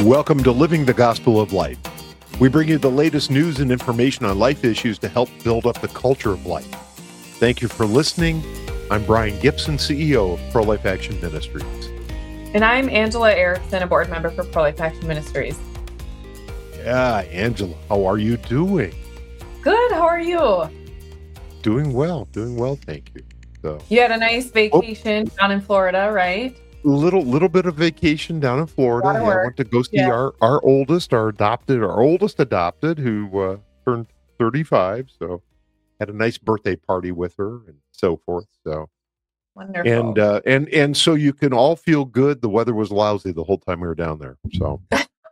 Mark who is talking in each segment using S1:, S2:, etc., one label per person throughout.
S1: Welcome to Living the Gospel of Life. We bring you the latest news and information on life issues to help build up the culture of life. Thank you for listening. I'm Brian Gibson, CEO of Pro-Life Action Ministries.
S2: And I'm Angela Erickson, a board member for Pro-Life Action Ministries.
S1: Yeah, Angela, how are you doing?
S2: Good, how are you?
S1: Doing well, thank you. So,
S2: you had a nice vacation down in Florida, right?
S1: Little bit of vacation down in Florida.
S2: I
S1: went to go see our oldest adopted, who turned 35. So had a nice birthday party with her and so forth. So
S2: wonderful.
S1: And so you can all feel good. The weather was lousy the whole time we were down there. So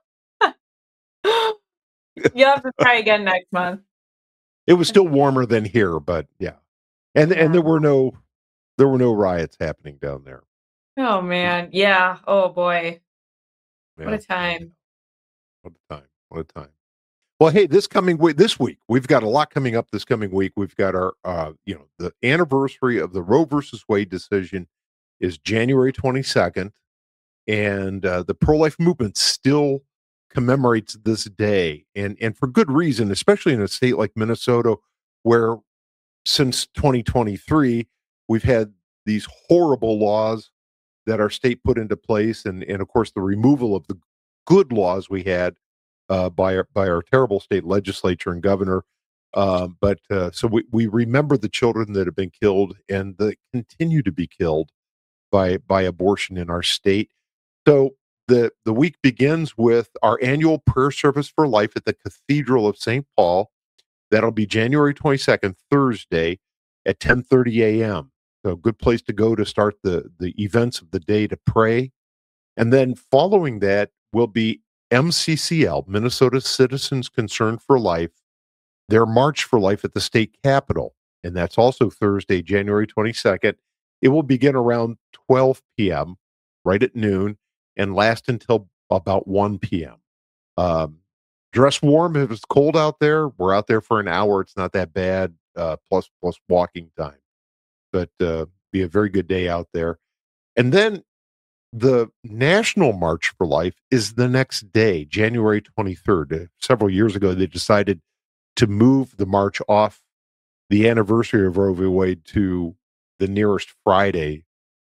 S2: you'll have to try again next month.
S1: It was still warmer than here, but yeah. And there were no riots happening down there.
S2: Oh man, yeah. Oh boy,
S1: yeah.
S2: What a time!
S1: What a time! Well, hey, this week we've got a lot coming up. This coming week, we've got our, the anniversary of the Roe versus Wade decision is January 22nd, and the pro-life movement still commemorates this day, and for good reason, especially in a state like Minnesota, where since 2023 we've had these horrible laws that our state put into place, and of course the removal of the good laws we had by our terrible state legislature and governor. So we remember the children that have been killed and that continue to be killed by abortion in our state. So the week begins with our annual prayer service for life at the Cathedral of St. Paul. That'll be January 22nd, Thursday at 10:30 a.m. So a good place to go to start the events of the day to pray. And then following that will be MCCL, Minnesota Citizens Concerned for Life, their March for Life at the state capitol. And that's also Thursday, January 22nd. It will begin around 12 p.m., right at noon, and last until about 1 p.m. Dress warm if it's cold out there. We're out there for an hour. It's not that bad, plus walking time. But be a very good day out there. And then the National March for Life is the next day, January 23rd. Several years ago, they decided to move the march off the anniversary of Roe v. Wade to the nearest Friday.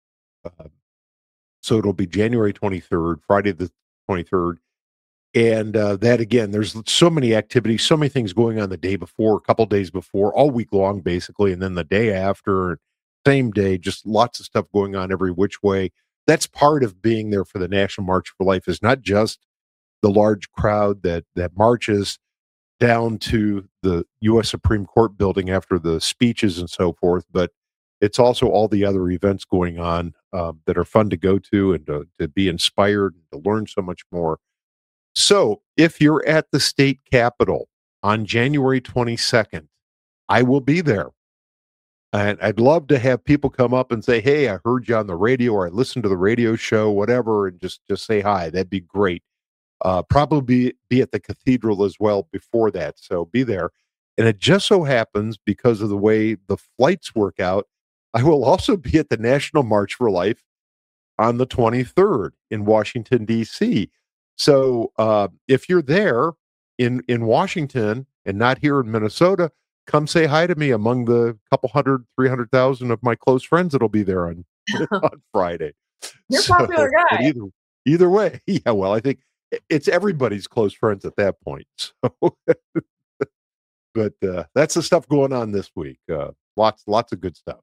S1: So it'll be January 23rd, Friday the 23rd. And that, again, there's so many activities, so many things going on the day before, a couple days before, all week long, basically. And then the day after, same day, just lots of stuff going on every which way. That's part of being there for the National March for Life, is not just the large crowd that marches down to the U.S. Supreme Court building after the speeches and so forth, but it's also all the other events going on that are fun to go to and to be inspired and to learn so much more. So if you're at the state capitol on January 22nd, I will be there. And I'd love to have people come up and say, hey, I heard you on the radio, or I listened to the radio show, whatever, and just say hi. That'd be great. Probably be at the cathedral as well before that. So be there. And it just so happens, because of the way the flights work out, I will also be at the National March for Life on the 23rd in Washington, D.C. So if you're there in Washington and not here in Minnesota, come say hi to me among the couple 300,000 of my close friends that'll be there on Friday.
S2: You're a popular guy.
S1: Either way, yeah. Well, I think it's everybody's close friends at that point. So, but that's the stuff going on this week. Lots of good stuff.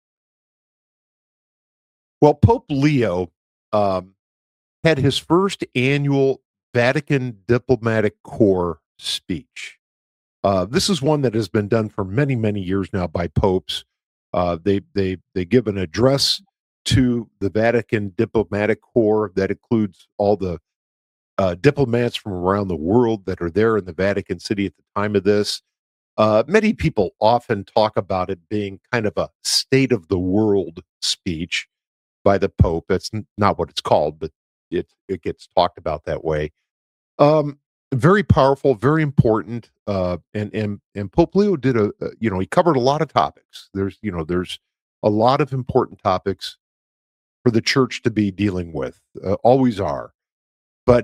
S1: Well, Pope Leo had his first annual Vatican Diplomatic Corps speech. This is one that has been done for many, many years now by popes. They give an address to the Vatican Diplomatic Corps that includes all the diplomats from around the world that are there in the Vatican City at the time of this. Many people often talk about it being kind of a state of the world speech by the Pope. That's not what it's called, but it gets talked about that way. Very powerful, very important, and Pope Leo did he covered a lot of topics. There's a lot of important topics for the church to be dealing with, always are. But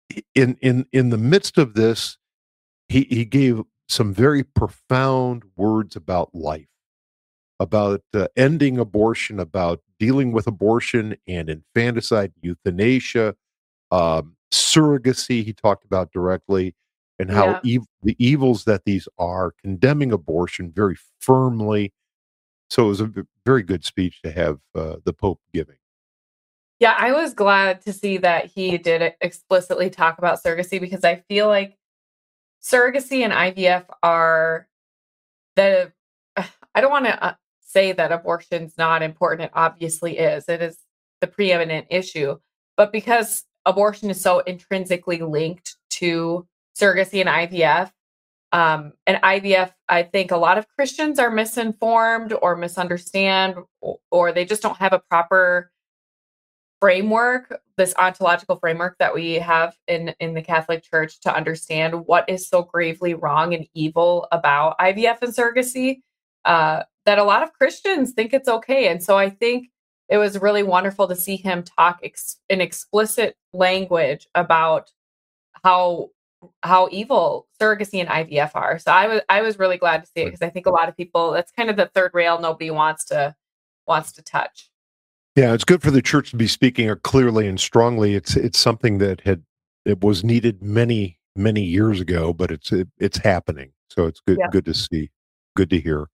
S1: in the midst of this, he gave some very profound words about life, about ending abortion, about dealing with abortion and infanticide, euthanasia, surrogacy. He talked about directly, and how
S2: Yeah.
S1: the evils that these are, condemning abortion very firmly. So it was a very good speech to have the Pope giving.
S2: Yeah, I was glad to see that he did explicitly talk about surrogacy because I feel like surrogacy and IVF are the I don't want to say that abortion's not important. It obviously is. It is the preeminent issue. But because abortion is so intrinsically linked to surrogacy and IVF, and IVF, I think a lot of Christians are misinformed or misunderstand, or they just don't have a proper framework, this ontological framework that we have in the Catholic Church to understand what is so gravely wrong and evil about IVF and surrogacy, that a lot of Christians think it's okay. And so I think it was really wonderful to see him talk in explicit language about how evil surrogacy and IVF are. So I was really glad to see it because I think a lot of people, that's kind of the third rail nobody wants to touch.
S1: Yeah, it's good for the church to be speaking clearly and strongly. It's something that it was needed many years ago, but it's happening. So it's
S2: Yeah.
S1: good to see, good to hear.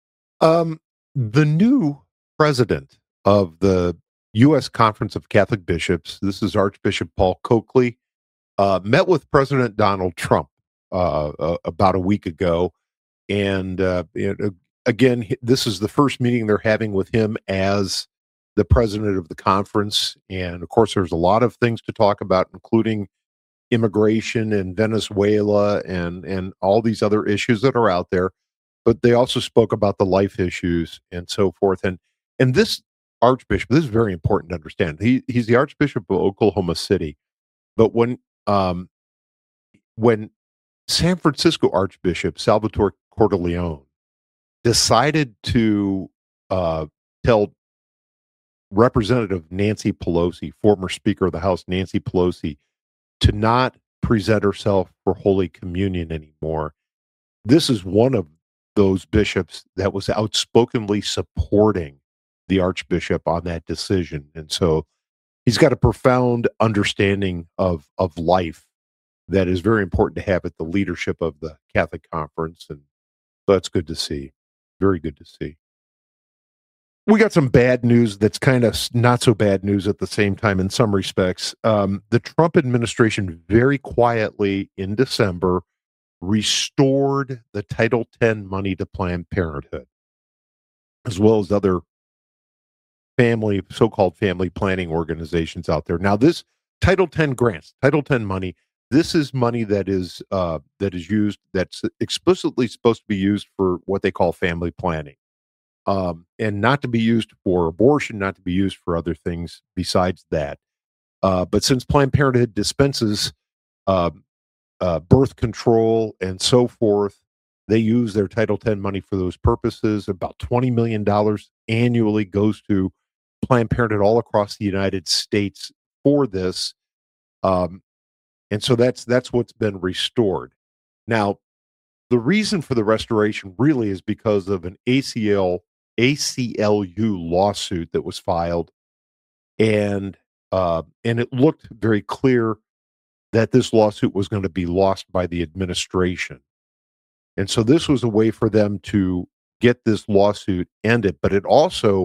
S1: The new president of the U.S. Conference of Catholic Bishops, this is Archbishop Paul Coakley, met with President Donald Trump about a week ago, and again, this is the first meeting they're having with him as the president of the conference. And of course, there's a lot of things to talk about, including immigration and Venezuela and all these other issues that are out there. But they also spoke about the life issues and so forth. And this archbishop, this is very important to understand. He's the Archbishop of Oklahoma City. But when San Francisco Archbishop Salvatore Cordileone decided to tell Representative Nancy Pelosi, former Speaker of the House Nancy Pelosi, to not present herself for Holy Communion anymore. This is one of those bishops that was outspokenly supporting the Archbishop on that decision. And so he's got a profound understanding of life that is very important to have at the leadership of the Catholic Conference. And so that's good to see. Very good to see. We got some bad news that's kind of not so bad news at the same time in some respects. The Trump administration very quietly in December restored the Title X money to Planned Parenthood, as well as other so-called family planning organizations out there. Now, this Title X grants, Title X money, this is money that is used, that's explicitly supposed to be used for what they call family planning. And not to be used for abortion, not to be used for other things besides that. But since Planned Parenthood dispenses birth control and so forth, they use their Title X money for those purposes. About $20 million annually goes to Planned Parenthood all across the United States for this. And so that's what's been restored. Now, the reason for the restoration really is because of an ACLU lawsuit that was filed, and it looked very clear that this lawsuit was going to be lost by the administration. And so this was a way for them to get this lawsuit ended, but it also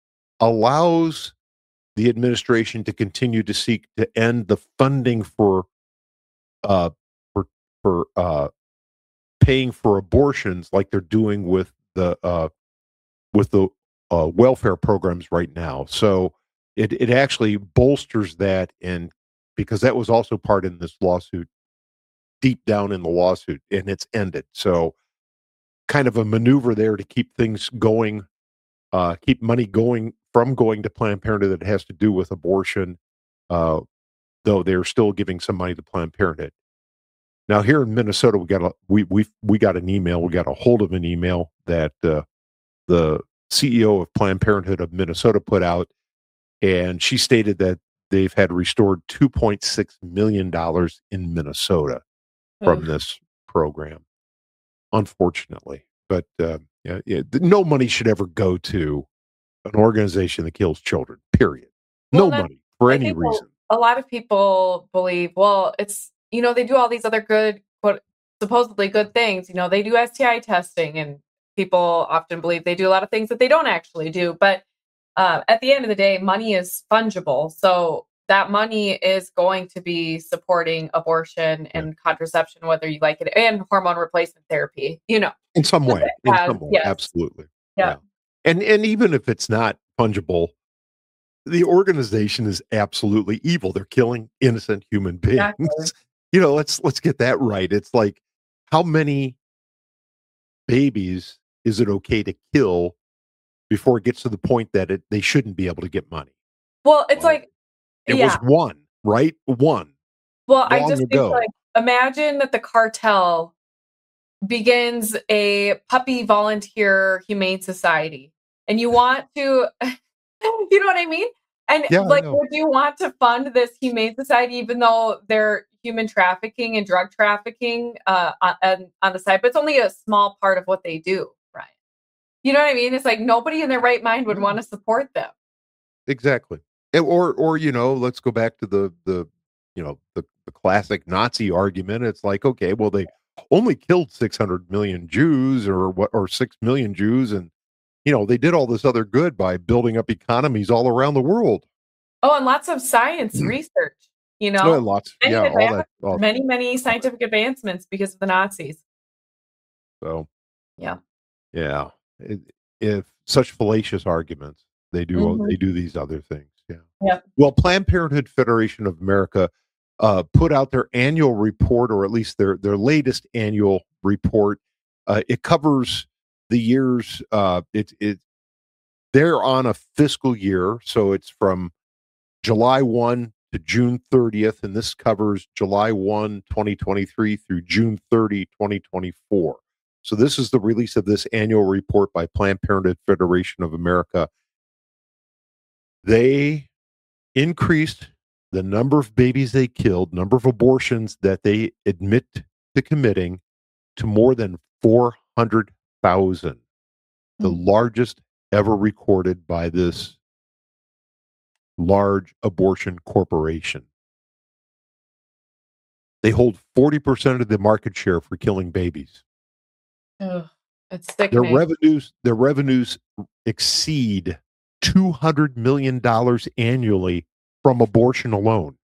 S1: allows the administration to continue to seek to end the funding for paying for abortions like they're doing with the welfare programs right now. So it actually bolsters that, and because that was also part in this lawsuit, deep down in the lawsuit, and it's ended. So kind of a maneuver there to keep things going, keep money going to Planned Parenthood that has to do with abortion, though they're still giving some money to Planned Parenthood. Now here in Minnesota, we got an email, we got a hold of an email that the CEO of Planned Parenthood of Minnesota put out, and she stated that they've had restored $2.6 million in Minnesota from
S2: Oof.
S1: this program, unfortunately. But no money should ever go to an organization that kills children. Period.
S2: Well,
S1: No
S2: and
S1: money for
S2: I
S1: any
S2: think
S1: reason.
S2: a lot of people believe, well, it's, they do all these other good, quote, supposedly good things. They do STI testing, and people often believe they do a lot of things that they don't actually do. But at the end of the day, money is fungible. So that money is going to be supporting abortion
S1: Yeah.
S2: and contraception, whether you like it, and hormone replacement therapy,
S1: In some way. In some way.
S2: Yes.
S1: Absolutely.
S2: Yeah.
S1: And even if it's not fungible, the organization is absolutely evil. They're killing innocent human beings.
S2: Exactly.
S1: Let's get that right. It's like, how many babies is it okay to kill before it gets to the point that they shouldn't be able to get money?
S2: Well, it's
S1: Well,
S2: like,
S1: it was
S2: yeah.
S1: one, right? One
S2: Well, I
S1: long
S2: just think,
S1: ago.
S2: like, imagine that the cartel begins a puppy volunteer humane society, and you want to you know what I mean? And,
S1: Yeah, I
S2: like,
S1: know.
S2: would you want to fund this humane society even though they're human trafficking and drug trafficking, on the side? But it's only a small part of what they do, Ryan. You know what I mean? It's like nobody in their right mind would
S1: Yeah,
S2: wanna support them.
S1: exactly. Or let's go back to the classic Nazi argument. It's like, okay, well, they only killed 600 million Jews, or 6 million Jews, and they did all this other good by building up economies all around the world.
S2: Oh, and lots of science research,
S1: Oh, and lots,
S2: many
S1: yeah, all that.
S2: advancements, many, many scientific advancements because of the Nazis.
S1: So
S2: Yeah.
S1: yeah, if such fallacious arguments,
S2: Mhm.
S1: they do these other things. Yeah.
S2: Yep.
S1: Well, Planned Parenthood Federation of America put out their annual report, or at least their latest annual report. It covers the years. They're on a fiscal year, so it's from July 1 to June 30th, and this covers July 1, 2023 through June 30, 2024. So this is the release of this annual report by Planned Parenthood Federation of America. They increased the number of babies they killed, number of abortions that they admit to committing, to more than 400,000, the
S2: Mhm.
S1: largest ever recorded by this large abortion corporation. They hold 40% of the market share for killing babies.
S2: Ugh, it's
S1: Their
S2: sickening.
S1: revenues exceed $200 million annually from abortion alone.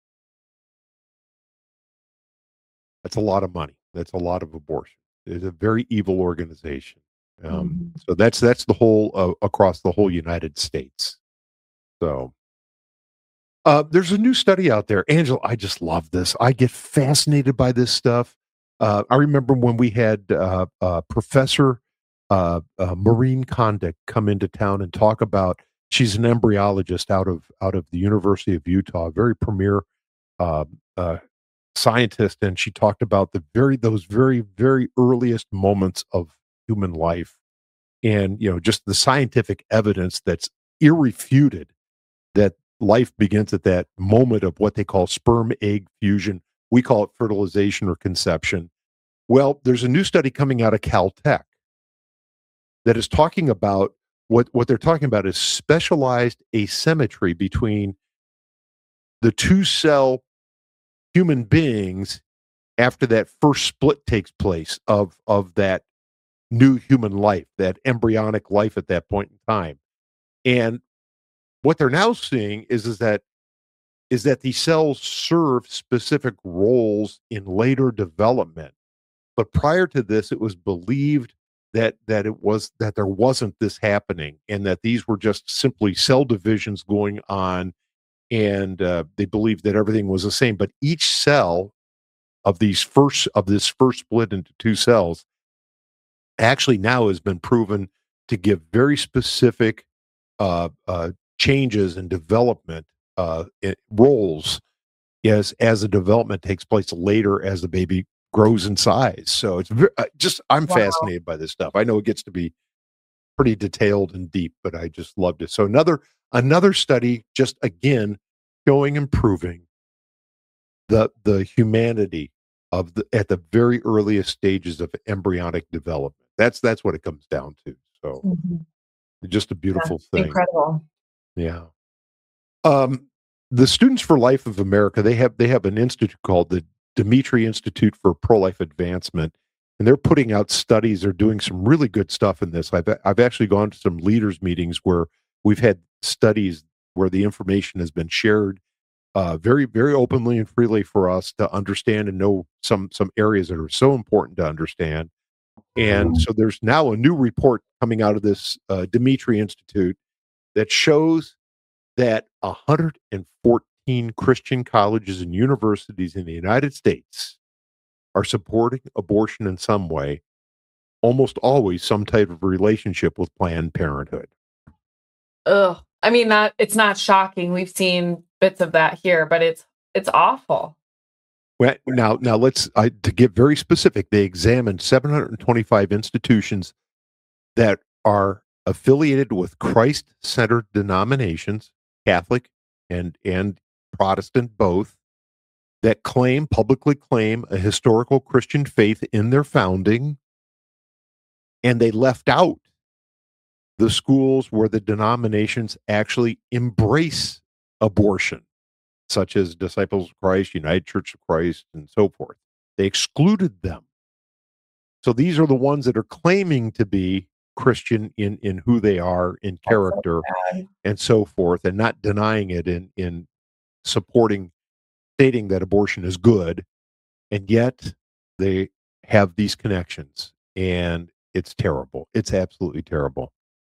S1: That's a lot of money. That's a lot of abortion. It's a very evil organization.
S2: Mhm.
S1: So that's the whole across the whole United States. So there's a new study out there, Angela. I just love this. I get fascinated by this stuff. I remember when we had Professor Maureen Condick come into town and talk about. She's an embryologist out of the University of Utah, very premier uh, uh, scientist, and she talked about those very very earliest moments of human life, and just the scientific evidence that's irrefuted that life begins at that moment of what they call sperm egg fusion. We call it fertilization or conception. Well, there's a new study coming out of Caltech that is talking about what they're talking about is specialized asymmetry between the two cell human beings after that first split takes place of that new human life, that embryonic life at that point in time. And what they're now seeing is that these cells serve specific roles in later development. But prior to this, it was believed that there wasn't this happening, and that these were just simply cell divisions going on, and they believed that everything was the same. But each cell of this first split into two cells actually now has been proven to give very specific changes in development roles as the development takes place later as the baby grows in size. So it's I'm
S2: Wow.
S1: fascinated by this stuff. I know it gets to be pretty detailed and deep, but I just loved it. So another study, just again showing and proving the humanity of the at the very earliest stages of embryonic development. That's what it comes down to. So
S2: Mhm.
S1: just a
S2: Yeah,
S1: beautiful thing.
S2: incredible.
S1: Yeah. The Students for Life of America, they have an institute called the Dimitri Institute for Pro-Life Advancement, and they're putting out studies. They're doing some really good stuff in this. I've actually gone to some leaders meetings where we've had studies where the information has been shared very, very openly and freely for us to understand and know some areas that are so important to understand. And so there's now a new report coming out of this Dimitri Institute that shows that 114 Christian colleges and universities in the United States are supporting abortion in some way, almost always some type of relationship with Planned Parenthood.
S2: Ugh. I mean, that it's not shocking. We've seen bits of that here, but it's awful.
S1: Well, now to get very specific, they examined 725 institutions that are affiliated with Christ-centered denominations, Catholic and Protestant both, that publicly claim a historical Christian faith in their founding, and they left out the schools where the denominations actually embrace abortion, such as Disciples of Christ, United Church of Christ, and so forth. They excluded them. So these are the ones that are claiming to be Christian in who they are, in
S2: That's so
S1: character,
S2: sad.
S1: and so forth, and not denying it in supporting, stating that abortion is good, and yet they have these connections, and it's terrible. It's absolutely terrible.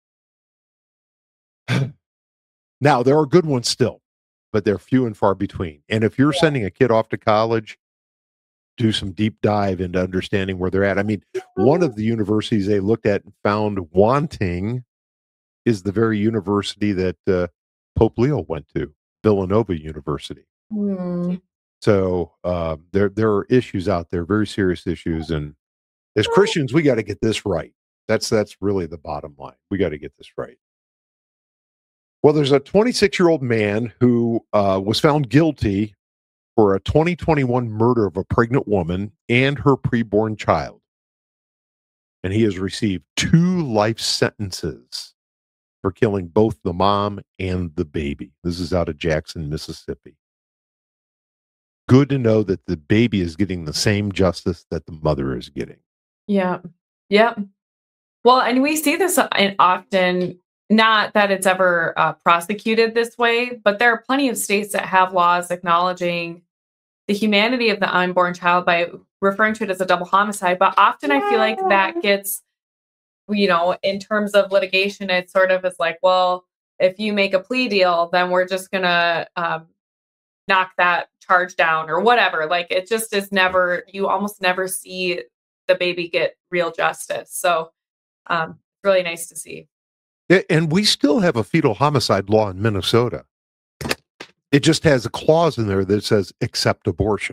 S1: Now, there are good ones still, but they're few and far between. And if you're sending a kid off to college, do some deep dive into understanding where they're at. I mean, one of the universities they looked at and found wanting is the very university that Pope Leo went to, Villanova University.
S2: Hmm.
S1: So there are issues out there, very serious issues, and as Christians, we got to get this right. That's really the bottom line. We got to get this right. Well, there's a 26-year-old man who was found guilty for a 2021 murder of a pregnant woman and her preborn child. And he has received 2 life sentences for killing both the mom and the baby. This is out of Jackson, Mississippi. Good to know that the baby is getting the same justice that the mother is getting.
S2: Yeah. Yep. Well, and we see this often, not that it's ever prosecuted this way, but there are plenty of states that have laws acknowledging the humanity of the unborn child by referring to it as a double homicide. But often I feel like that gets, in terms of litigation, it sort of is like, well, if you make a plea deal, then we're just going to knock that charge down or whatever. Like it just is never, you almost never see the baby get real justice. So really nice to see.
S1: And we still have a fetal homicide law in Minnesota. It just has a clause in there that says accept abortion.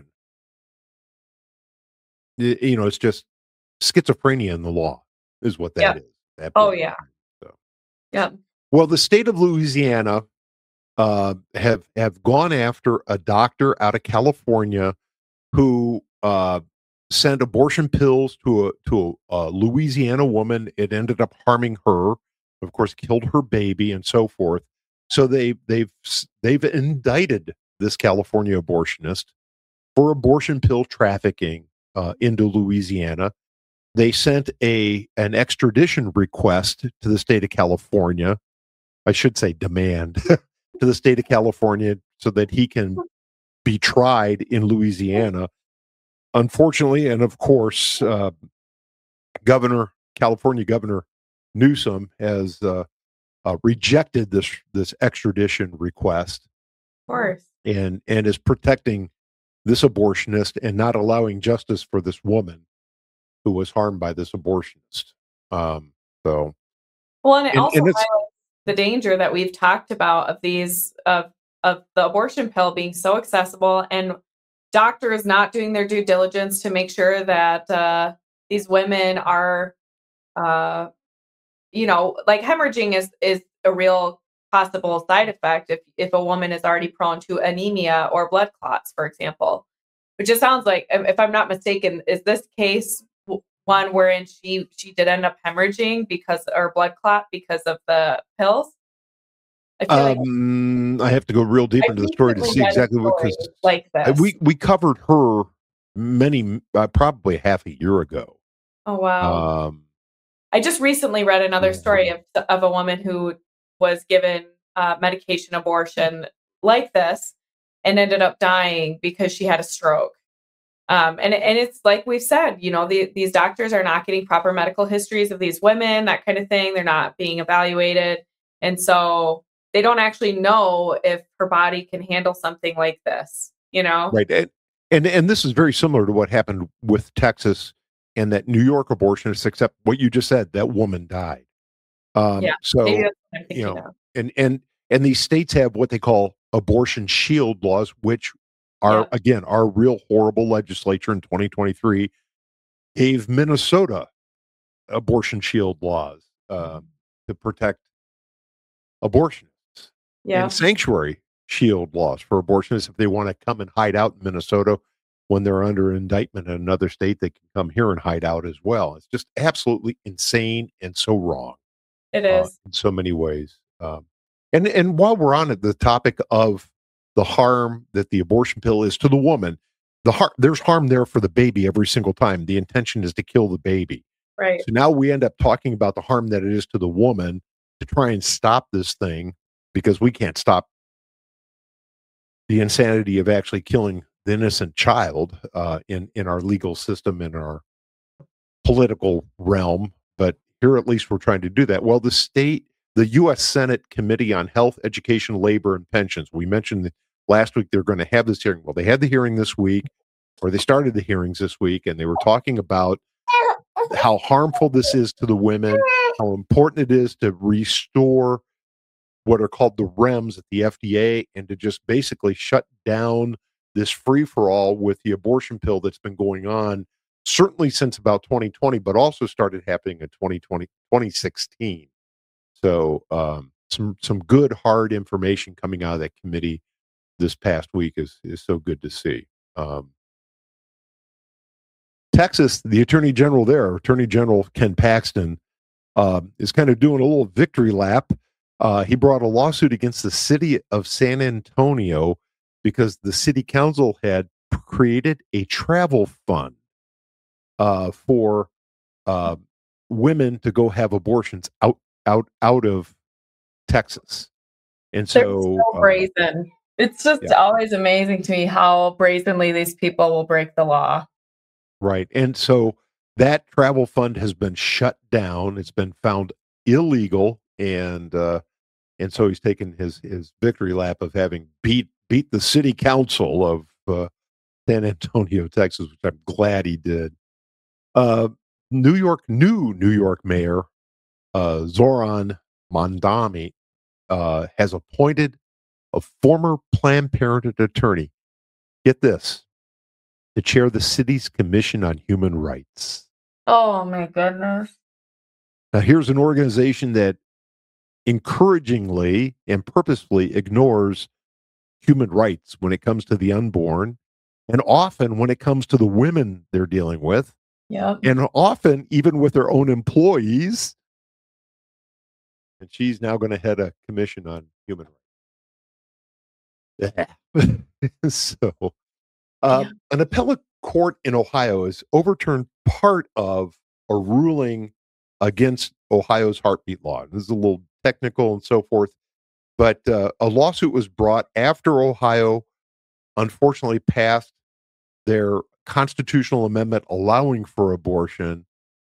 S1: It's just schizophrenia in the law is what that is.
S2: Oh yeah.
S1: So.
S2: Yeah.
S1: Well, the state of Louisiana have gone after a doctor out of California who sent abortion pills to a Louisiana woman. It ended up harming her, of course, killed her baby, and so forth. So they've indicted this California abortionist for abortion pill trafficking into Louisiana. They sent an extradition request to the state of California. I should say demand to the state of California so that he can be tried in Louisiana. Unfortunately, and of course, California Governor Newsom has rejected this extradition request.
S2: Of course.
S1: And is protecting this abortionist and not allowing justice for this woman who was harmed by this abortionist.
S2: Well, and it also highlights the danger that we've talked about of these of the abortion pill being so accessible and doctors not doing their due diligence to make sure that these women are, like hemorrhaging is a real possible side effect if a woman is already prone to anemia or blood clots, for example. Which it sounds like, if I'm not mistaken, is this case one wherein she did end up hemorrhaging because or blood clot because of the pills? I feel like
S1: I have to go real deep
S2: I
S1: into the story to
S2: recently
S1: see
S2: read a
S1: exactly what,
S2: story
S1: because
S2: like this.
S1: we covered her probably half a year ago.
S2: Oh wow.
S1: Um,
S2: I just recently read another story
S1: mhm.
S2: of a woman who was given medication abortion like this and ended up dying because she had a stroke. And it's like we've said, these doctors are not getting proper medical histories of these women, that kind of thing. They're not being evaluated, and so they don't actually know if her body can handle something like this.
S1: Right, and this is very similar to what happened with Texas and that New York abortionist, except what you just said, that woman died.
S2: Yeah, maybe
S1: So
S2: that's what I'm
S1: you
S2: thinking
S1: know,
S2: of.
S1: and these states have what they call abortion shield laws, which are
S2: Yeah,
S1: again our real horrible legislature in 2023 gave Minnesota abortion shield laws to protect abortionists, and
S2: yeah,
S1: sanctuary shield laws for abortionists. If they want to come and hide out in Minnesota when they're under indictment in another state, they can come here and hide out as well. It's just absolutely insane and so wrong
S2: it is.
S1: in so many ways. And while we're on it, the topic of the harm that the abortion pill is to the woman, there's harm there for the baby every single time. The intention is to kill the baby.
S2: Right.
S1: So now we end up talking about the harm that it is to the woman to try and stop this thing, because we can't stop the insanity of actually killing the innocent child in our legal system, in our political realm. But here, at least, we're trying to do that. Well, the U.S. Senate Committee on Health, Education, Labor, and Pensions. We mentioned that last week they're going to have this hearing. Well, they had the hearing this week, or they started the hearings this week, and they were talking about how harmful this is to the women, how important it is to restore what are called the REMS at the FDA, and to just basically shut down this free for all with the abortion pill that's been going on certainly since about 2020, but also started happening in 2020, 2016. So some good hard information coming out of that committee this past week is so good to see. Texas, the Attorney General there, Attorney General Ken Paxton, is kind of doing a little victory lap. He brought a lawsuit against the city of San Antonio because the city council had created a travel fund for uh, women to go have abortions out of Texas, and
S2: They're
S1: so
S2: so brazen. It's just
S1: yeah,
S2: always amazing to me how brazenly these people will break the law.
S1: right, and so that travel fund has been shut down. It's been found illegal, and so he's taken his victory lap of having beat the city council of San Antonio, Texas, which I'm glad he did. Uh, New York Mayor Zoran Mondami has appointed a former Planned Parenthood attorney. Get this, to chair the city's Commission on Human Rights.
S2: Oh my goodness.
S1: Now, here's an organization that encouragingly and purposefully ignores human rights when it comes to the unborn, and often when it comes to the women they're dealing with,
S2: Yep.
S1: and often even with their own employees. And she's now going to head a commission on human rights. So,
S2: Yeah.
S1: an appellate court in Ohio has overturned part of a ruling against Ohio's heartbeat law. This is a little technical and so forth, but a lawsuit was brought after Ohio unfortunately passed their constitutional amendment allowing for abortion.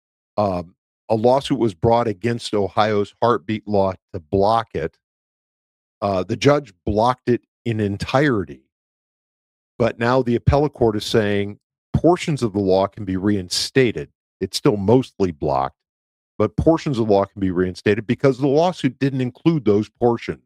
S1: A lawsuit was brought against Ohio's heartbeat law to block it. The judge blocked it in entirety, but now the appellate court is saying portions of the law can be reinstated. It's still mostly blocked, but portions of the law can be reinstated because the lawsuit didn't include those portions.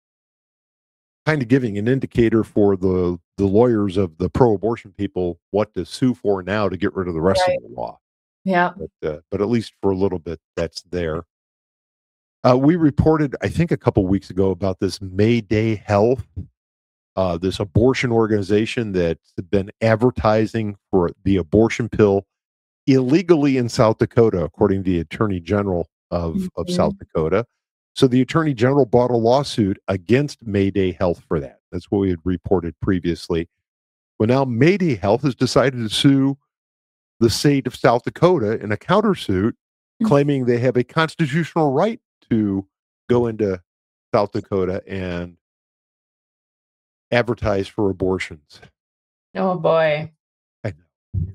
S1: Kind of giving an indicator for the lawyers of the pro-abortion people what to sue for now to get rid of the rest
S2: Right.
S1: of the law.
S2: Yeah.
S1: But at least for a little bit, that's there. We reported, I think, a couple weeks ago about this Mayday Health, this abortion organization that's been advertising for the abortion pill illegally in South Dakota, according to the Attorney General of South Dakota. So the Attorney General brought a lawsuit against Mayday Health for that. That's what we had reported previously. Well, now Mayday Health has decided to sue the state of South Dakota in a countersuit, claiming they have a constitutional right to go into South Dakota and advertise for abortions.
S2: Oh boy.
S1: I know.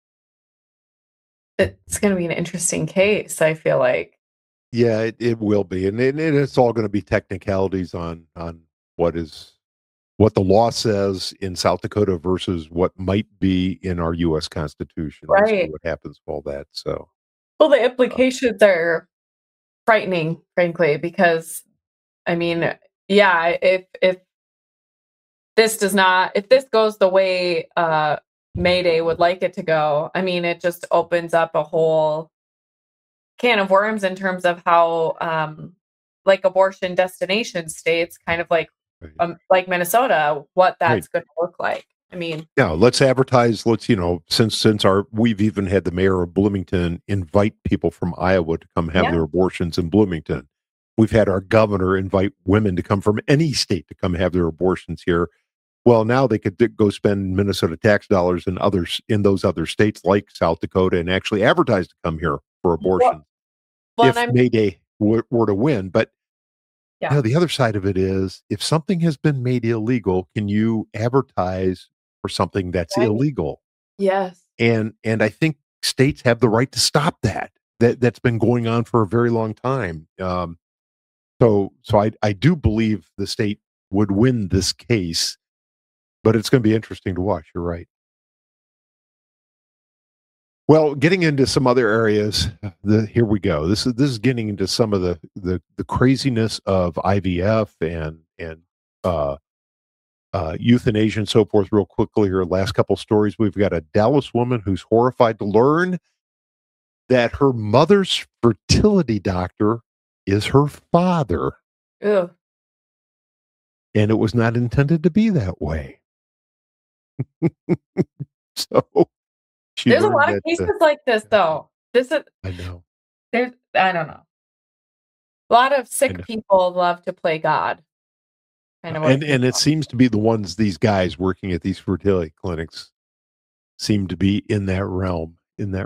S2: It's going to be an interesting case, I feel like.
S1: Yeah, it will be. And it's all going to be technicalities on what the law says in South Dakota versus what might be in our U.S. Constitution.
S2: Right.
S1: What happens with all that. So,
S2: well, the implications are frightening, frankly, because, I mean, yeah, if this goes the way Mayday would like it to go, I mean, it just opens up a whole can of worms in terms of how, like abortion destination states, kind of like Minnesota, what that's going to look like. I mean,
S1: yeah, let's advertise. Let's, since we've even had the mayor of Bloomington invite people from Iowa to come have their abortions in Bloomington. We've had our governor invite women to come from any state to come have their abortions here. Well, now they could go spend Minnesota tax dollars in those other states like South Dakota and actually advertise to come here for abortion. If Mayday were to win. But the other side of it is, if something has been made illegal, can you advertise for something that's illegal?
S2: Yes.
S1: And I think states have the right to stop that. That's been going on for a very long time. So I do believe the state would win this case, but it's going to be interesting to watch. You're right. Well, getting into some other areas, here we go. This is getting into some of the craziness of IVF and euthanasia and so forth. Real quickly here, last couple stories. We've got a Dallas woman who's horrified to learn that her mother's fertility doctor is her father.
S2: Ew.
S1: And it was not intended to be that way. So
S2: there's a lot of cases like this, though.
S1: I know.
S2: I don't know. A lot of sick people love to play God.
S1: And it seems to be the ones, these guys working at these fertility clinics seem to be in that realm.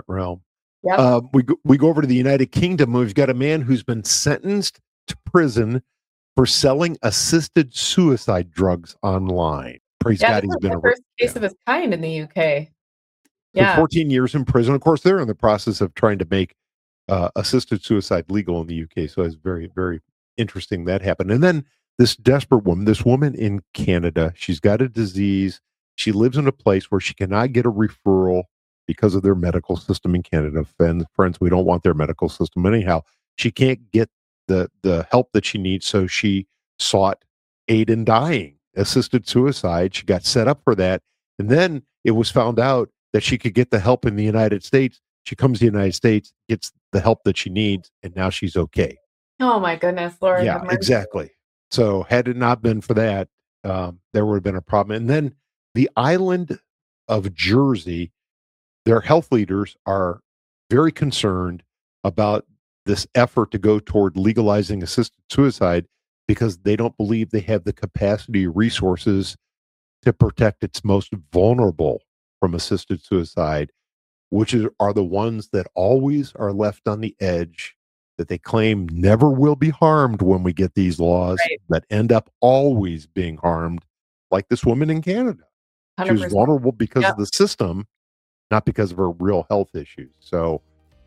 S1: Yep. We go over to the United Kingdom. We've got a man who's been sentenced to prison for selling assisted suicide drugs online. Praise God, he's been
S2: the first case of its kind in the UK.
S1: For 14 years in prison. Of course, they're in the process of trying to make assisted suicide legal in the UK. So it's very, very interesting that happened. And then this desperate woman, this woman in Canada, she's got a disease. She lives in a place where she cannot get a referral because of their medical system in Canada. Friends, we don't want their medical system anyhow. She can't get the help that she needs. So she sought aid in dying, assisted suicide. She got set up for that. And then it was found out that she could get the help in the United States. She comes to the United States, gets the help that she needs, and now she's okay.
S2: Oh my goodness, Lord.
S1: Yeah, exactly. So had it not been for that, there would have been a problem. And then the island of Jersey, their health leaders are very concerned about this effort to go toward legalizing assisted suicide because they don't believe they have the capacity or resources to protect its most vulnerable from assisted suicide, which are the ones that always are left on the edge, that they claim never will be harmed when we get these laws, that end up always being harmed, like this woman in Canada. 100%. She was vulnerable because of the system, not because of her real health issues. So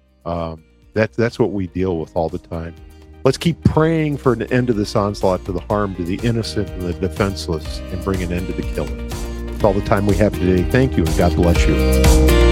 S1: that's what we deal with all the time. Let's keep praying for an end to this onslaught, to the harm to the innocent and the defenseless, and bring an end to the killing. That's all the time we have today. Thank you, and God bless you.